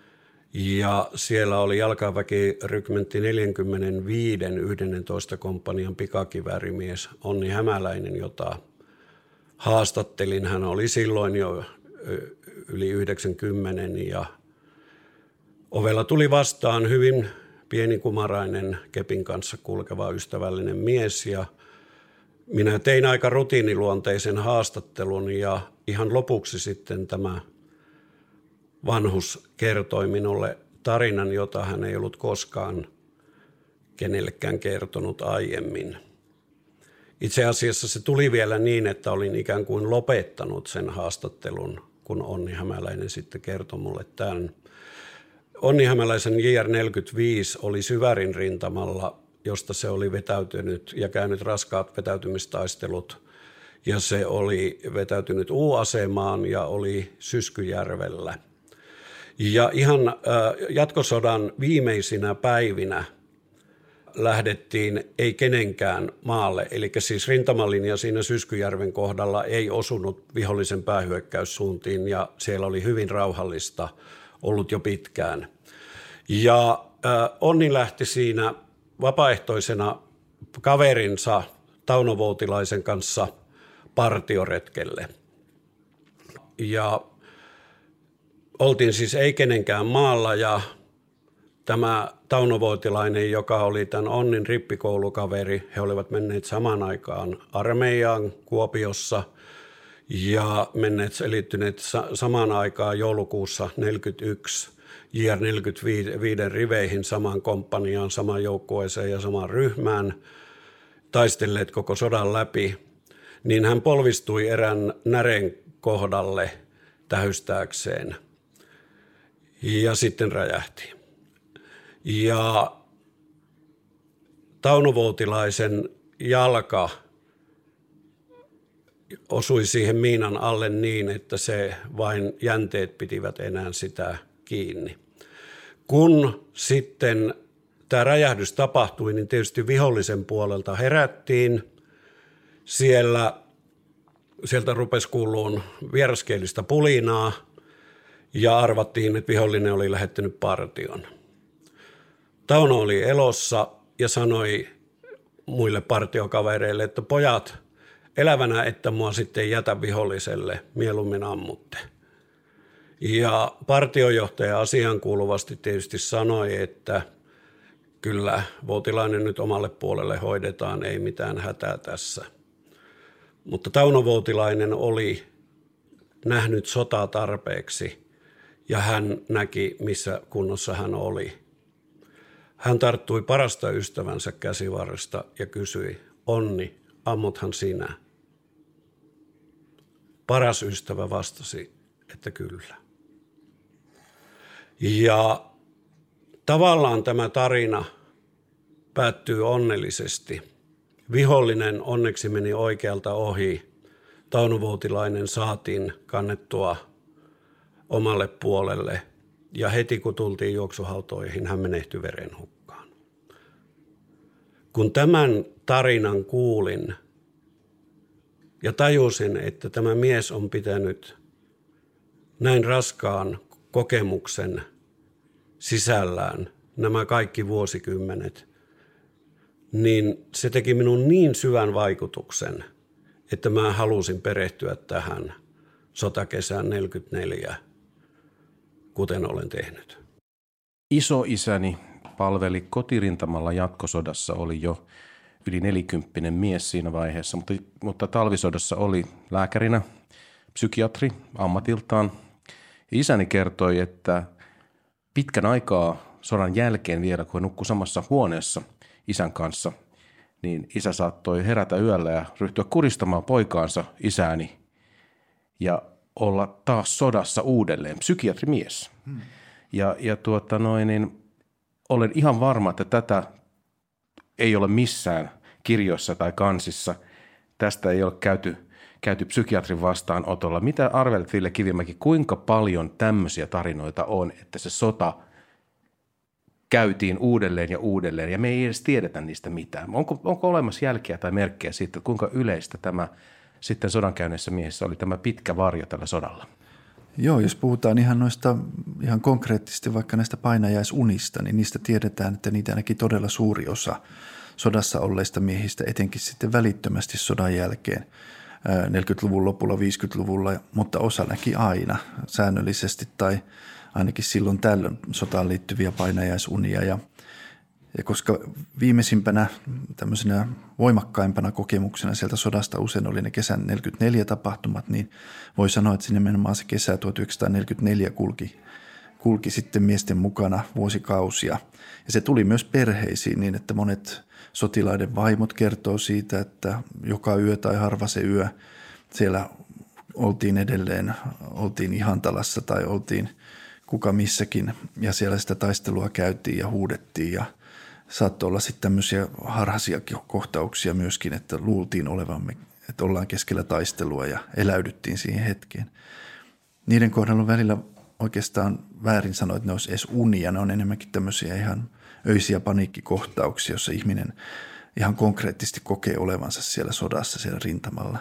ja siellä oli jalkaväkirykmentti neljäkymmentäviisi yhdentoista komppanian pikakiväärimies Onni Hämäläinen, jota haastattelin. Hän oli silloin jo yli yhdeksänkymmentä ja ovella tuli vastaan hyvin pienikumarainen kepin kanssa kulkeva ystävällinen mies ja minä tein aika rutiiniluonteisen haastattelun ja ihan lopuksi sitten tämä vanhus kertoi minulle tarinan, jota hän ei ollut koskaan kenellekään kertonut aiemmin. Itse asiassa se tuli vielä niin, että olin ikään kuin lopettanut sen haastattelun, kun Onni Hämäläinen sitten kertoi mulle tämän. Onni Hämäläisen J R neljäkymmentäviisi oli Syvärin rintamalla, josta se oli vetäytynyt ja käynyt raskaat vetäytymistaistelut. Ja se oli vetäytynyt U-asemaan ja oli Syskyjärvellä. Ja ihan äh, jatkosodan viimeisinä päivinä lähdettiin ei kenenkään maalle, eli siis rintamalinja siinä Syskyjärven kohdalla ei osunut vihollisen päähyökkäyssuuntiin ja siellä oli hyvin rauhallista ollut jo pitkään. Ja äh, Onni lähti siinä vapaaehtoisena kaverinsa Tauno Voutilaisen kanssa partioretkelle. Ja oltiin siis ei kenenkään maalla ja tämä Tauno Voutilainen, joka oli tämän Onnin rippikoulukaveri, he olivat menneet samaan aikaan armeijaan Kuopiossa ja menneet selittyneet samaan aikaan joulukuussa neljäkymmentäyksi J R neljäkymmentäviisi riveihin samaan komppaniaan, samaan joukkueeseen ja samaan ryhmään, taistelleet koko sodan läpi, niin hän polvistui erään nären kohdalle tähystääkseen ja sitten räjähti. Ja Tauno Voutilaisen jalka osui siihen miinan alle niin, että se vain jänteet pitivät enää sitä kiinni. Kun sitten tämä räjähdys tapahtui, niin tietysti vihollisen puolelta herättiin. Siellä, sieltä rupesi kuuluun vieraskielistä pulinaa ja arvattiin, että vihollinen oli lähettänyt partion. Tauno oli elossa ja sanoi muille partiokavereille, että pojat, elävänä että mua sitten jätä viholliselle, mieluummin ammutte. Ja partiojohtaja asiankuuluvasti tietysti sanoi, että kyllä Voutilainen nyt omalle puolelle hoidetaan, ei mitään hätää tässä. Mutta Tauno Voutilainen oli nähnyt sotaa tarpeeksi ja hän näki, missä kunnossa hän oli. Hän tarttui parasta ystävänsä käsivarresta ja kysyi, Onni, ammuthan sinä? Paras ystävä vastasi, että kyllä. Ja tavallaan tämä tarina päättyy onnellisesti. Vihollinen onneksi meni oikealta ohi. Tauno Voutilainen saatiin kannettua omalle puolelle ja heti kun tultiin juoksuhautoihin, hän menehtyi verenhukkaan. Kun tämän tarinan kuulin ja tajusin, että tämä mies on pitänyt näin raskaan kokemuksen sisällään nämä kaikki vuosikymmenet, niin se teki minun niin syvän vaikutuksen, että mä halusin perehtyä tähän sotakesään neljäkymmentäneljä, kuten olen tehnyt. Isoisäni palveli kotirintamalla jatkosodassa, oli jo yli nelikymppinen mies siinä vaiheessa, mutta, mutta talvisodassa oli lääkärinä, psykiatri ammatiltaan. Isäni kertoi, että pitkän aikaa sodan jälkeen vielä, kun hän nukkui samassa huoneessa isän kanssa, niin isä saattoi herätä yöllä ja ryhtyä kuristamaan poikaansa, isääni, ja olla taas sodassa uudelleen, psykiatrimies. Hmm. Ja, ja tuota noin, niin olen ihan varma, että tätä ei ole missään kirjoissa tai kansissa. Tästä ei ole käyty, käyty psykiatrin vastaanotolla. Mitä arvelet, Ville Kivimäki, kuinka paljon tämmöisiä tarinoita on, että se sota käytiin uudelleen ja uudelleen, ja me ei edes tiedetä niistä mitään. Onko, onko olemassa jälkiä tai merkkejä siitä, että kuinka yleistä tämä sitten sodankäynnissä miehissä oli tämä pitkä varjo tällä sodalla? Joo, jos puhutaan ihan noista ihan konkreettisesti vaikka näistä painajaisunista, niin niistä tiedetään, että niitä ainakin todella suuri osa sodassa olleista miehistä, etenkin sitten välittömästi sodan jälkeen, neljäkymmentäluvun lopulla, viisikymmentäluvulla, mutta osa näki aina säännöllisesti tai ainakin silloin tällöin sotaan liittyviä painajaisunia. Ja Ja koska viimeisimpänä tämmöisenä voimakkaimpana kokemuksena sieltä sodasta usein oli ne kesän neljäkymmentäneljä tapahtumat, niin voi sanoa, että nimenomaan se kesä tuhatyhdeksänsataaneljäkymmentäneljä kulki, kulki sitten miesten mukana vuosikausia. Ja se tuli myös perheisiin niin, että monet sotilaiden vaimot kertoo siitä, että joka yö tai harva se yö siellä oltiin edelleen, oltiin Ihantalassa tai oltiin kuka missäkin ja siellä sitä taistelua käytiin ja huudettiin ja saattoi olla sitten tämmöisiä harhaisia kohtauksia myöskin, että luultiin olevamme, että ollaan keskellä taistelua ja eläydyttiin siihen hetkeen. Niiden kohdalla on välillä oikeastaan väärin sanoa, että ne olisi edes unia. Ne on enemmänkin tämmöisiä ihan öisiä paniikkikohtauksia, jossa ihminen ihan konkreettisesti kokee olevansa siellä sodassa, siellä rintamalla.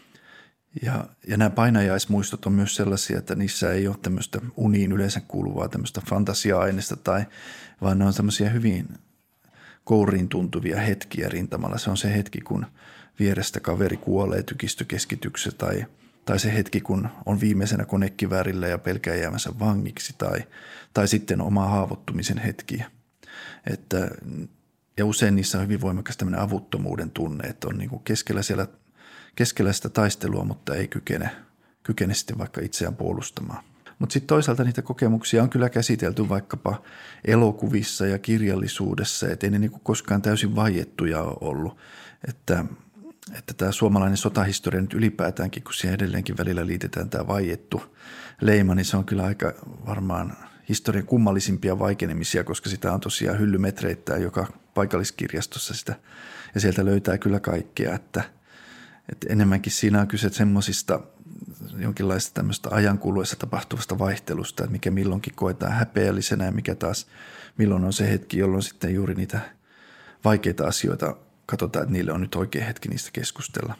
Ja, ja nämä painajaismuistot on myös sellaisia, että niissä ei ole tämmöistä uniin yleensä kuuluvaa tämmöistä fantasia-aineista, tai, vaan ne on tämmöisiä hyvin kouriin tuntuvia hetkiä rintamalla. Se on se hetki, kun vierestä kaveri kuolee tykistökeskityksessä tai, tai se hetki, kun on viimeisenä konekiväärillä ja pelkää jäämänsä vangiksi tai, tai sitten oma haavoittumisen hetki. Että, ja usein niissä on hyvin voimakas tämmöinen avuttomuuden tunne, että on niin kuin keskellä, siellä, keskellä sitä taistelua, mutta ei kykene, kykene sitten vaikka itseään puolustamaan. Mutta sitten toisaalta niitä kokemuksia on kyllä käsitelty vaikkapa elokuvissa ja kirjallisuudessa, että ei ne niinku koskaan täysin vaiettuja ole ollut. Että, että tämä suomalainen sotahistoria nyt ylipäätäänkin, kun siihen edelleenkin välillä liitetään tämä vaiettu leima, niin se on kyllä aika varmaan historian kummallisimpia vaikenemisia, koska sitä on tosiaan hyllymetreittäin joka paikalliskirjastossa sitä, ja sieltä löytää kyllä kaikkea, että, että enemmänkin siinä on kyse semmoisista jonkinlaista tämmöistä ajankuluessa tapahtuvasta vaihtelusta, että mikä milloinkin koetaan häpeällisenä ja mikä taas milloin on se hetki, jolloin sitten juuri niitä vaikeita asioita katsotaan, että niille on nyt oikea hetki niistä keskustella.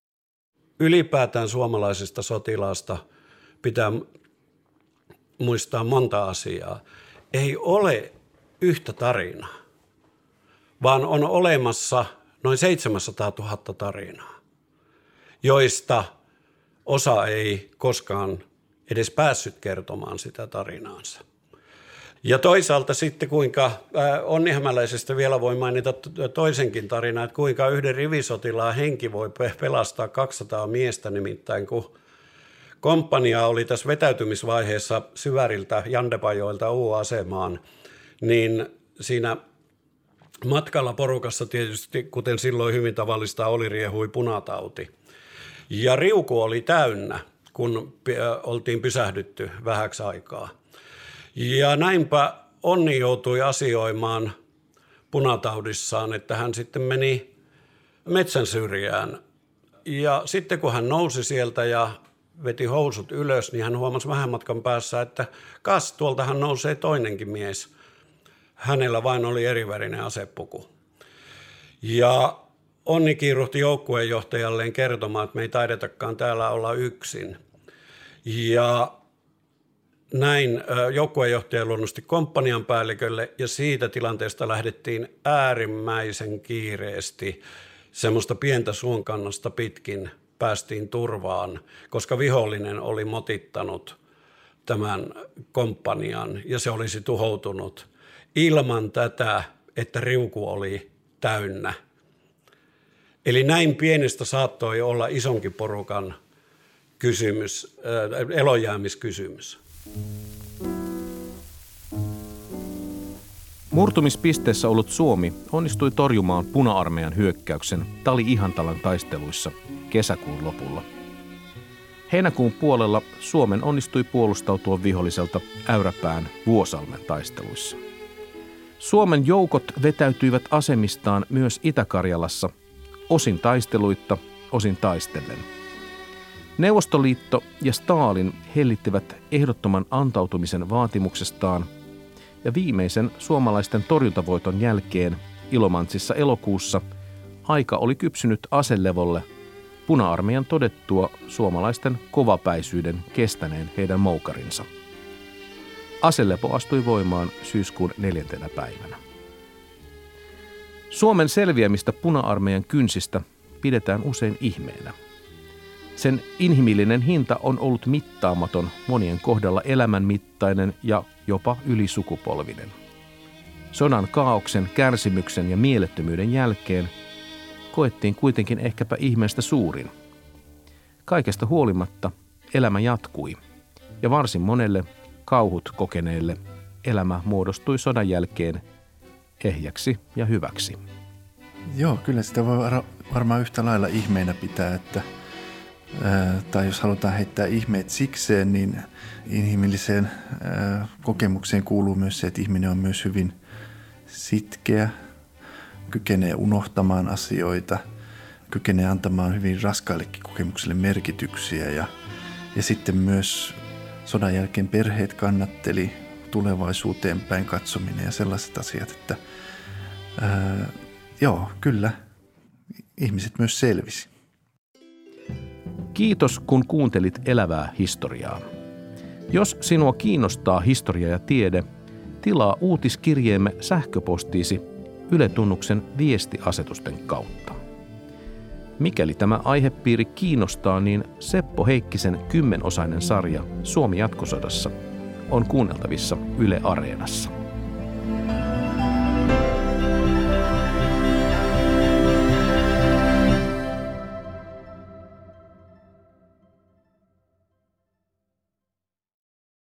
Ylipäätään suomalaisista sotilaasta pitää muistaa monta asiaa. Ei ole yhtä tarinaa, vaan on olemassa noin seitsemänsataatuhatta tarinaa, joista osa ei koskaan edes päässyt kertomaan sitä tarinaansa. Ja toisaalta sitten kuinka, Onnihämäläisestä vielä voi mainita toisenkin tarinan, että kuinka yhden rivisotilaan henki voi pelastaa kaksisataa miestä, nimittäin kun komppania oli tässä vetäytymisvaiheessa Syväriltä Jandepajoilta U-asemaan, niin siinä matkalla porukassa tietysti, kuten silloin hyvin tavallista oli, riehui punatauti. Ja riuku oli täynnä, kun oltiin pysähdytty vähäksi aikaa. Ja näinpä Onni joutui asioimaan punataudissaan, että hän sitten meni metsän syrjään. Ja sitten kun hän nousi sieltä ja veti housut ylös, niin hän huomasi vähän matkan päässä, että kas, tuoltahan nousee toinenkin mies. Hänellä vain oli erivärinen asepuku. Ja Onni kiiruhti joukkueenjohtajalleen kertomaan, että me ei taidetakaan täällä olla yksin. Ja näin joukkueenjohtaja luonnosti komppanian päällikölle ja siitä tilanteesta lähdettiin äärimmäisen kiireesti semmoista pientä suonkannasta pitkin päästiin turvaan, koska vihollinen oli motittanut tämän komppanian ja se olisi tuhoutunut ilman tätä, että riuku oli täynnä. Eli näin pienestä saattoi olla isonkin porukan kysymys, äh, elonjäämiskysymys. Murtumispisteessä ollut Suomi onnistui torjumaan Puna-armeijan hyökkäyksen Tali-Ihantalan taisteluissa kesäkuun lopulla. Heinäkuun puolella Suomen onnistui puolustautua viholliselta Äyräpään Vuosalmen taisteluissa. Suomen joukot vetäytyivät asemistaan myös Itä-Karjalassa, osin taisteluitta, osin taistellen. Neuvostoliitto ja Stalin hellittivät ehdottoman antautumisen vaatimuksestaan ja viimeisen suomalaisten torjuntavoiton jälkeen Ilomantsissa elokuussa aika oli kypsynyt aselevolle Puna-armeijan todettua suomalaisten kovapäisyyden kestäneen heidän moukarinsa. Aselepo astui voimaan syyskuun neljäntenä päivänä. Suomen selviämistä Puna-armeijan kynsistä pidetään usein ihmeenä. Sen inhimillinen hinta on ollut mittaamaton, monien kohdalla elämänmittainen ja jopa ylisukupolvinen. Sodan kaaoksen, kärsimyksen ja mielettömyyden jälkeen koettiin kuitenkin ehkäpä ihmeestä suurin. Kaikesta huolimatta elämä jatkui ja varsin monelle kauhut kokeneelle elämä muodostui sodan jälkeen ehjäksi ja hyväksi. Joo, kyllä sitä voi varmaan yhtä lailla ihmeenä pitää, että ää, tai jos halutaan heittää ihmeet sikseen, niin inhimilliseen ää, kokemukseen kuuluu myös se, että ihminen on myös hyvin sitkeä, kykenee unohtamaan asioita, kykenee antamaan hyvin raskaillekin kokemuksille merkityksiä ja, ja sitten myös sodan jälkeen perheet kannatteli, tulevaisuuteen päin katsominen ja sellaiset asiat, että ää, joo, kyllä, ihmiset myös selvisi. Kiitos, kun kuuntelit elävää historiaa. Jos sinua kiinnostaa historia ja tiede, tilaa uutiskirjeemme sähköpostiisi Yle Tunnuksen viestiasetusten kautta. Mikäli tämä aihepiiri kiinnostaa, niin Seppo Heikkisen kymmenosainen sarja Suomi jatkosodassa on kuunneltavissa Yle Areenassa.